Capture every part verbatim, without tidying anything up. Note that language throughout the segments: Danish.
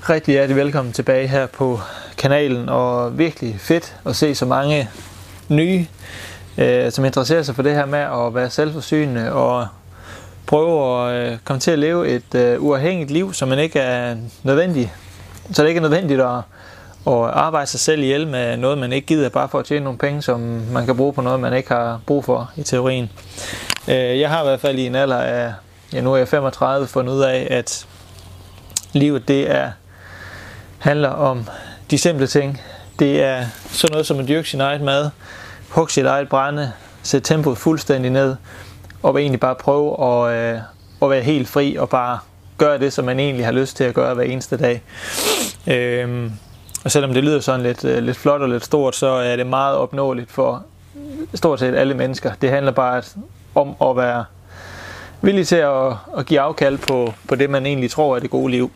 rigtig hjertelig velkommen tilbage her på kanalen, og virkelig fedt at se så mange nye, øh, som interesserer sig for det her med at være selvforsynende og prøve at øh, komme til at leve et øh, uafhængigt liv, så man ikke er nødvendig, så det ikke er nødvendigt at, at arbejde sig selv ihjel med noget, man ikke gider, bare for at tjene nogle penge, som man kan bruge på noget, man ikke har brug for i teorien. Øh, jeg har i hvert fald i en alder af, ja, nu er jeg femogtredive, fundet ud af, at livet det er, handler om de simple ting. Det er sådan noget som at dyrke sin eget mad, hugge sit eget brænde, sætte tempoet fuldstændig ned, og egentlig bare prøve at, øh, at være helt fri og bare gøre det, som man egentlig har lyst til at gøre hver eneste dag. Øhm, og selvom det lyder sådan lidt, øh, lidt flot og lidt stort, så er det meget opnåeligt for stort set alle mennesker. Det handler bare om at være villig til at, at give afkald på, på det, man egentlig tror er det gode liv.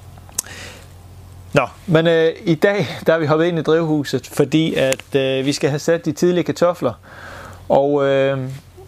Nå, men øh, i dag der er vi hoppet ind i drivhuset, fordi at øh, vi skal have sat de tidlige kartofler. Og øh,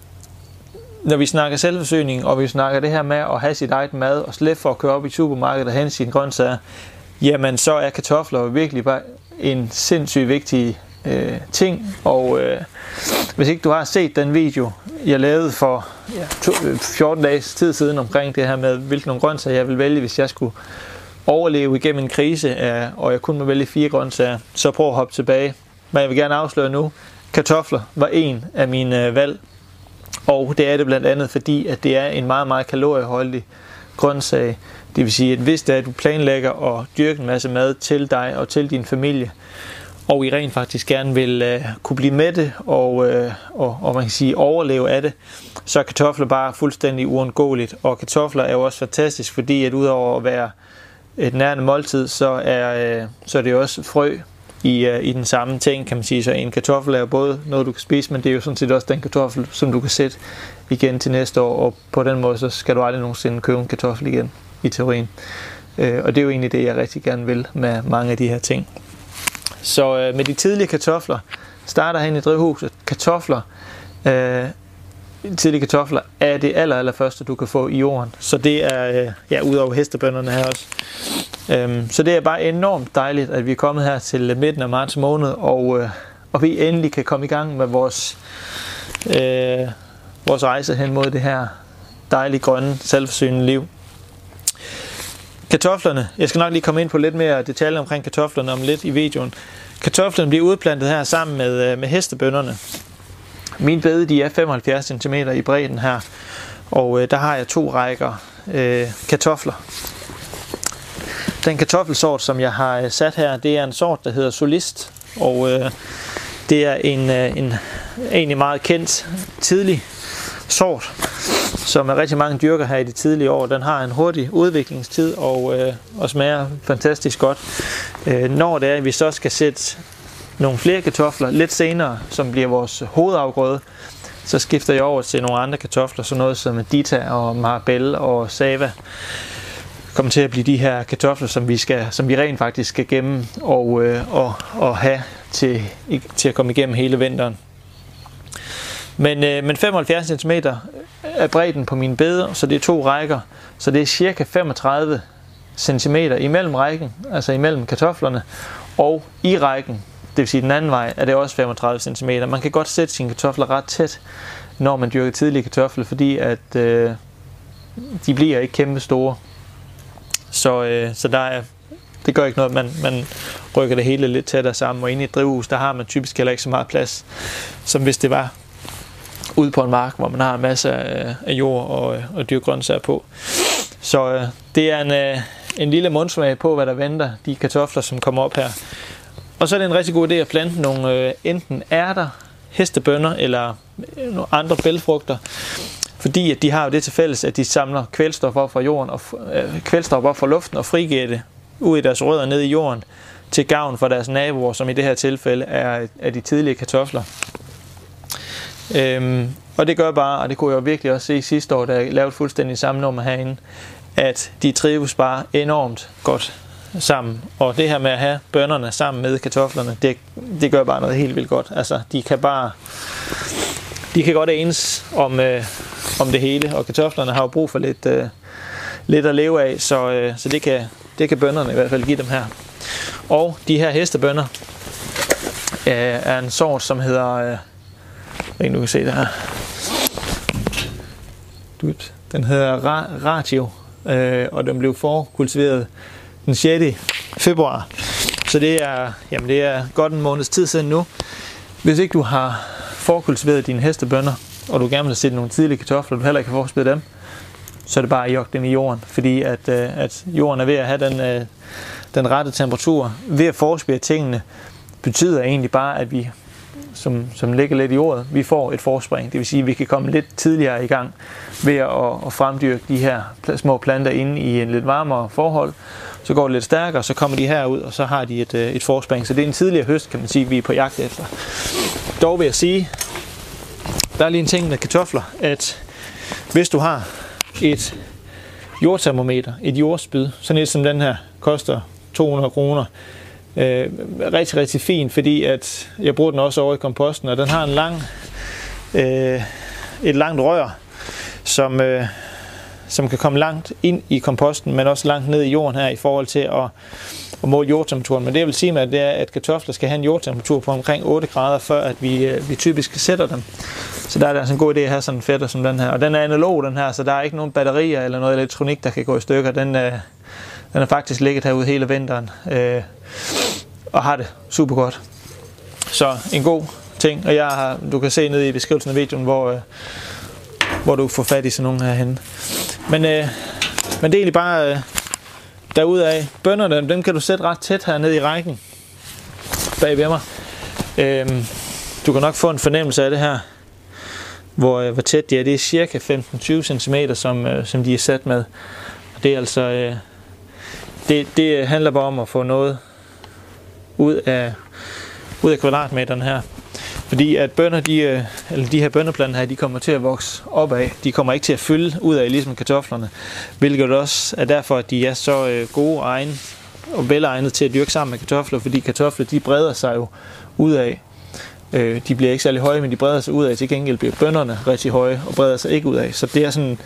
når vi snakker selvforsyning, og vi snakker det her med at have sit eget mad og slippe for at køre op i supermarkedet og hente sine grøntsager, jamen så er kartofler virkelig bare en sindssygt vigtig øh, ting. Og øh, hvis ikke du har set den video, jeg lavede for ja, to, fjorten dages tid siden omkring det her med, hvilke nogle grøntsager jeg vil vælge, hvis jeg skulle overleve igennem en krise, og jeg kun må vælge fire grøntsager, så prøv at hoppe tilbage. Men jeg vil gerne afsløre nu, kartofler var en af mine valg, og det er det blandt andet, fordi at det er en meget, meget kalorieholdig grøntsag. Det vil sige, at hvis det er, at du planlægger at dyrke en masse mad til dig og til din familie, og I rent faktisk gerne vil uh, kunne blive mætte og, uh, og, og man kan sige overleve af det, så er kartofler bare fuldstændig uundgåeligt. Og kartofler er jo også fantastisk, fordi at udover at være et nærende måltid, så er, uh, så er det også frø i, uh, i den samme ting, kan man sige. Så en kartoffel er jo både noget, du kan spise, men det er jo sådan set også den kartoffel, som du kan sætte igen til næste år. Og på den måde, så skal du aldrig nogensinde købe en kartoffel igen, i teorien. Uh, og det er jo egentlig det, jeg rigtig gerne vil med mange af de her ting. Så øh, med de tidlige kartofler, starter hen i drivhuset. Kartofler, øh, tidlige kartofler er det aller, aller første, du kan få i jorden. Så det er, øh, ja, udover hestebønderne her også. Øhm, så det er bare enormt dejligt, at vi er kommet her til midten af marts måned, og, øh, og vi endelig kan komme i gang med vores, øh, vores rejse hen mod det her dejlige, grønne, selvforsynende liv. Kartoflerne, jeg skal nok lige komme ind på lidt mere detaljer omkring kartoflerne om lidt i videoen. Kartoflerne bliver udplantet her sammen med, med hestebønderne. Mine bede de er femoghalvfjerds centimeter i bredden her, og øh, der har jeg to rækker øh, kartofler. Den kartoffelsort, som jeg har sat her, det er en sort, der hedder Solist, og øh, det er en, øh, en egentlig meget kendt tidlig sort, som er rigtig mange dyrker her i de tidlige år. Den har en hurtig udviklingstid og, øh, og smager fantastisk godt. Øh, når det er, at vi så skal sætte nogle flere kartofler lidt senere, som bliver vores hovedafgrøde, så skifter jeg over til nogle andre kartofler, sådan noget som Dita og Marabelle og Sava. Kommer til at blive de her kartofler, som vi, skal, som vi rent faktisk skal gemme og, øh, og, og have til, til at komme igennem hele vinteren. Men, øh, men femoghalvfjerds centimeter er bredden på mine beder, så det er to rækker. Så det er cirka femogtredive centimeter imellem rækken, altså imellem kartoflerne, og i rækken, det vil sige den anden vej, er det også femogtredive centimeter. Man kan godt sætte sine kartofler ret tæt, når man dyrker tidlige kartofler, fordi at øh, de bliver ikke kæmpe store. Så, øh, så der er, det gør ikke noget, man, man rykker det hele lidt tættere sammen, og inde i et drivhus, der har man typisk heller ikke så meget plads, som hvis det var ude på en mark, hvor man har en masse af, af jord og, og dyrgrøntsager på. Så øh, det er en, øh, en lille mundsmag på, hvad der venter, de kartofler, som kommer op her. Og så er det en rigtig god idé at plante nogle øh, enten ærter, hestebønner eller nogle andre bælgfrugter, fordi at de har jo det til fælles, at de samler kvælstof op fra jorden og øh, kvælstof op fra luften og frigiver det ud i deres rødder ned i jorden til gavn for deres naboer, som i det her tilfælde er, er de tidlige kartofler. Øhm, og det gør bare, og det kunne jeg jo virkelig også se sidste år, da jeg lavede fuldstændig samme nummer herinde, at de trives bare enormt godt sammen. Og det her med at have bønnerne sammen med kartoflerne, det, det gør bare noget helt vildt godt. Altså, de kan bare, de kan godt enes om, øh, om det hele, og kartoflerne har jo brug for lidt, øh, lidt at leve af, så, øh, så det, kan, det kan bønnerne i hvert fald give dem her. Og de her hestebønner øh, er en sort, som hedder, øh, jeg du kan se det her, den hedder Ra- Ratio, øh, og den blev forkultiveret den sjette februar. Så det er, jamen det er godt en måneds tid siden nu. Hvis ikke du har forkultiveret dine hestebønner, og du gerne vil sætte nogle tidlige kartofler, du heller ikke kan forspille dem, så er det bare at jogge dem i jorden, fordi at, at jorden er ved at have den, den rette temperatur. Ved at forspille tingene betyder egentlig bare, at vi, som, som ligger lidt i jordet, vi får et forspring. Det vil sige, at vi kan komme lidt tidligere i gang ved at, at fremdyrke de her små planter inde i en lidt varmere forhold. Så går det lidt stærkere, så kommer de herud, og så har de et, et forspring. Så det er en tidligere høst, kan man sige, vi er på jagt efter. Dog vil jeg sige, der er lige en ting med kartofler, at hvis du har et jordtermometer, et jordspyd, sådan et som den her, koster to hundrede kroner, øh, rigtig, rigtig fint, fordi at jeg bruger den også over i komposten, og den har en lang, øh, et langt rør, som, øh, som kan komme langt ind i komposten, men også langt ned i jorden her, i forhold til at, at måle jordtemperaturen. Men det jeg vil sige med, det er, at kartofler skal have en jordtemperatur på omkring otte grader, før at vi, øh, vi typisk sætter dem. Så der er det altså en god idé at have sådan en fætter som den her. Og den er analog, den her, så der er ikke nogen batterier eller noget elektronik, der kan gå i stykker. Den, øh, den er faktisk ligget herude hele vinteren øh, og har det super godt. Så en god ting. Og jeg har, du kan se nede i beskrivelsen af videoen, hvor, øh, hvor du får fat i sådan nogle herhenne. Men, øh, men det er egentlig bare øh, derudaf. Bønnerne, dem kan du sætte ret tæt her nede i rækken bag ved mig. Øh, du kan nok få en fornemmelse af det her, hvor, hvor tæt de er. Det er cirka femten til tyve centimeter, som, øh, som de er sat med. Og det er altså, øh, det, det handler bare om at få noget ud af, ud af kvadratmeterne her. Fordi at bønner, de, øh, eller de her bønneplanter her, de kommer til at vokse opad. De kommer ikke til at fylde ud af, ligesom kartoflerne. Hvilket også er derfor, at de er så øh, gode og, egne, og velegnet til at dyrke sammen med kartofler. Fordi kartofler, de breder sig jo ud af. De bliver ikke særlig høje, men de breder sig ud af. Til gengæld bliver bønnerne rigtig høje og breder sig ikke ud af. Så det er sådan,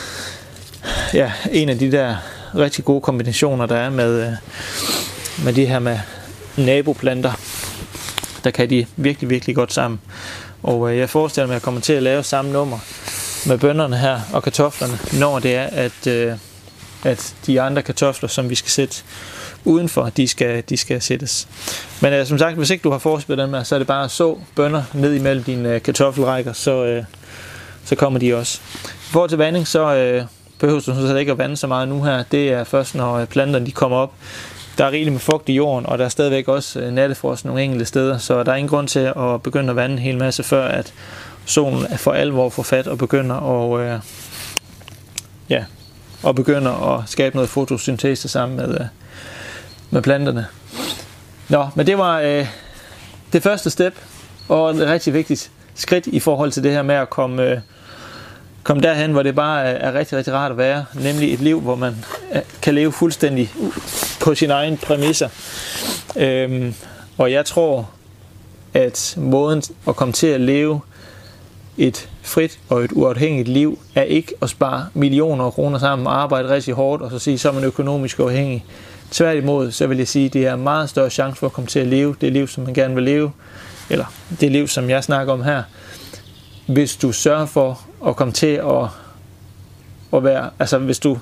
ja, en af de der rigtig gode kombinationer, der er med, med de her med naboplanter. Der kan de virkelig, virkelig godt sammen. Og jeg forestiller mig, at jeg kommer til at lave samme nummer med bønnerne her og kartoflerne, når det er, at, at de andre kartofler, som vi skal sætte udenfor, de skal, de skal sættes. Men uh, som sagt, hvis ikke du har forspillet dem her, så er det bare at så bønner ned imellem dine uh, kartoffelrækker, så, uh, så kommer de også. I forhold til vanding, så uh, behøver du så ikke at vande så meget nu her. Det er først, når planterne de kommer op. Der er rigeligt med fugt i jorden, og der er stadigvæk også uh, nattefrost nogle enkelte steder, så der er ingen grund til at begynde at vande en hel masse, før at solen er for alvor får fat og begynder at, uh, ja, og begynder at skabe noget fotosyntese sammen med uh, med planterne. Nå, men det var øh, det første step, og et rigtig vigtigt skridt i forhold til det her med at komme, øh, komme derhen, hvor det bare er, er rigtig, rigtig rart at være, nemlig et liv, hvor man øh, kan leve fuldstændig på sine egne præmisser. Øhm, og jeg tror, at måden at komme til at leve et frit og et uafhængigt liv, er ikke at spare millioner af kroner sammen og arbejde rigtig hårdt, og så sige, så er man økonomisk afhængig. Tværtimod, så vil jeg sige, at det er en meget større chance for at komme til at leve det liv, som man gerne vil leve, eller det liv, som jeg snakker om her, hvis du sørger for at komme til at, at være, altså hvis du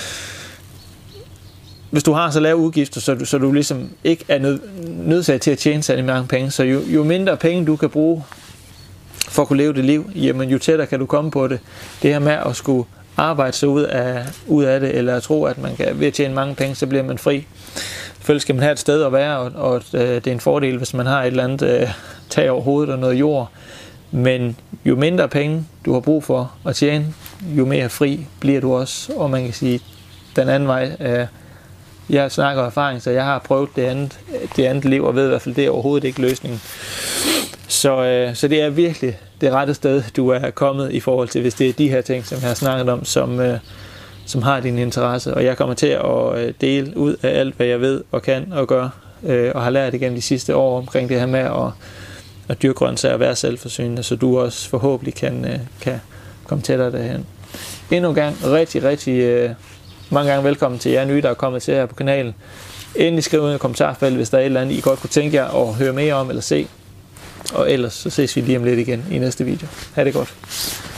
hvis du har så lave udgifter, så du, så du ligesom ikke er nød, nødsaget til at tjene særlig mange penge, så jo, jo mindre penge du kan bruge for at kunne leve det liv, jamen jo tættere kan du komme på det. Det her med at skulle arbejde sig ud af, ud af det, eller at tro, at man kan ved at tjene mange penge, så bliver man fri. Selvfølgelig skal man have et sted at være, og, og øh, det er en fordel, hvis man har et eller andet øh, tag over hovedet og noget jord. Men jo mindre penge du har brug for at tjene, jo mere fri bliver du også. Og man kan sige, den anden vej, øh, jeg snakker af erfaring, så jeg har prøvet det andet, det andet liv, og ved i hvert fald, det er overhovedet ikke løsningen. Så, øh, så det er virkelig det rette sted, du er kommet i forhold til, hvis det er de her ting, som jeg har snakket om, som, øh, som har din interesse. Og jeg kommer til at øh, dele ud af alt, hvad jeg ved og kan og gør, øh, og har lært igennem de sidste år omkring det her med at, at dyrke grøntsager og være selvforsynende, så du også forhåbentlig kan, øh, kan komme tættere derhen. Endnu en gang rigtig, rigtig øh, Mange gange velkommen til jer nye, der er kommet til her på kanalen. Endelig skriv ud i kommentarfeltet, hvis der er et eller andet, I godt kunne tænke jer at høre mere om eller se. Og ellers så ses vi lige om lidt igen i næste video. Ha' det godt.